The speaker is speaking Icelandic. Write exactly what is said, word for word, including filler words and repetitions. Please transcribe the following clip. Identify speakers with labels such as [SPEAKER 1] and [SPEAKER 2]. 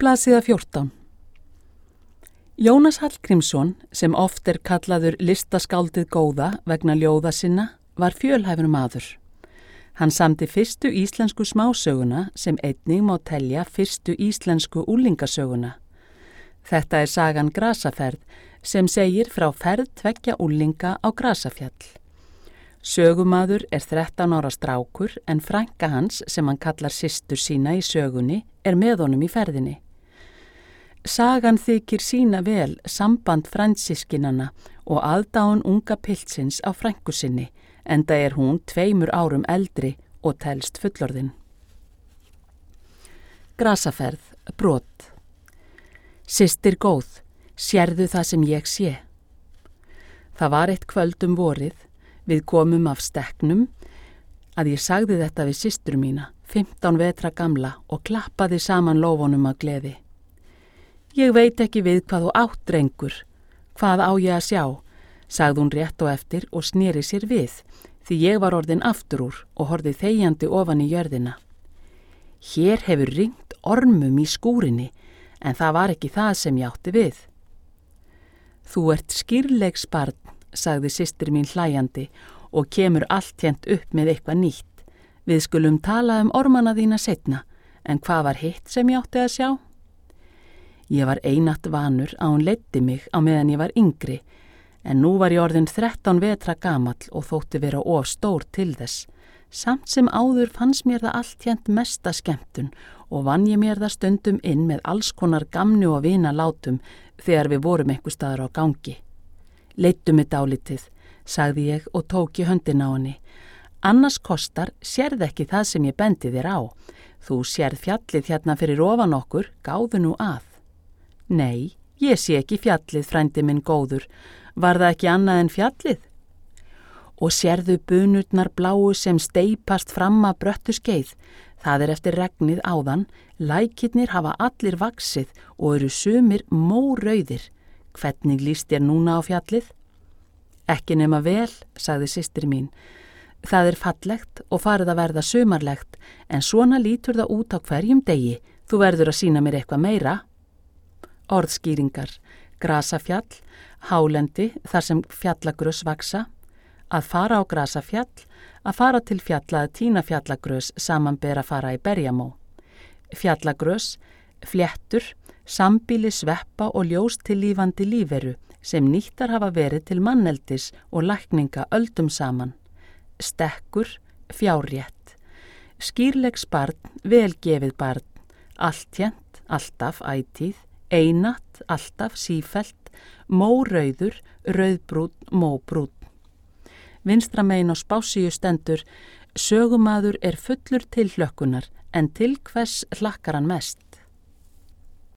[SPEAKER 1] Blaðsíða fjórtán. Jónas Hallgrímsson, sem oft er kallaður listaskáldið góða vegna ljóða sinna, var fjölhæfur maður. Hann samdi fyrstu íslensku smásöguna sem einnig má telja fyrstu íslensku úlingasöguna. Þetta er sagan Grasaferð sem segir frá ferð tveggja úlinga á Grasafjall. Sögumaður er þrettán ára strákur en frænka hans sem hann kallar systur sína í sögunni er með honum í ferðinni. Sagan þykir sýna vel samband frændsyskinanna og aðdáun unga piltsins á frænku sinni, enda er hún tveimur árum eldri og telst fullorðin. Grasaferð, brot. Systir góð, sérðu það sem ég sé? Það var eitt kvöld um vorið, við komum af stekknum, að ég sagði þetta við systur mína, fimmtán vetra gamla, og klappaði saman lófunum af gleði. Ég veit ekki við hvað þú átt, drengur, hvað á ég að sjá, sagði hún rétt og eftir og sneri sér við, því ég var orðin aftur úr og horfði þegjandi ofan í jörðina. Hér hefur ringt ormum í skúrinni, en það var ekki það sem ég átti við. Þú ert skýrleiksbarn, sagði systir mín hlæjandi og kemur alltént upp með eitthvað nýtt. Við skulum tala um ormana þína seinna, en hvað var hitt sem ég átti að sjá? Ég var einatt vanur að hún leiddi mig á meðan ég var yngri, en nú var ég orðin þrettán vetra gamall og þótti vera of stór til þess. Samt sem áður fannst mér það alltént mesta skemmtun og vann ég mér það stundum inn með alls konar gamni og vina látum þegar við vorum einhver staðar á gangi. Leiddu mig dálítið, sagði ég og tók í höndina á henni. Annars kostar sérð ekki það sem ég bendi þér á. Þú sérð fjallið hérna fyrir ofan okkur, gáðu nú að. Nei, ég sé ekki fjallið, frændi minn góður. Var það ekki annað en fjallið? Og sérðu bunurnar bláu sem steipast fram að bröttu skeið. Það er eftir regnið áðan. Lækirnir hafa allir vaxið og eru sumir mórauðir. Hvernig líst þér núna á fjallið? Ekki nema vel, sagði systir mín. Það er fallegt og farið að verða sumarlegt, en svona lítur það út á hverjum degi. Þú verður að sýna mér eitthvað meira. Orðskýringar. Grasafjall, hálendi þar sem fjallagrös vaksa, að fara á grasafjall, að fara til fjalla að tína fjallagrös samanber að fara í berjamó. Fjallagrös, fléttur, sambýli sveppa og ljós til lífandi lífveru sem nýttar hafa verið til manneldis og lækninga öldum saman. Stekkur, fjárrétt. Skýrleiks barn, velgefið barn, alltént, alltaf, ætíð, einatt, alltaf, sífellt, mórauður, rauðbrún, móbrún. Vinstra megin á spásíu stendur, sögumaður er fullur tilhlökkunar, en til hvers hlakkar hann mest?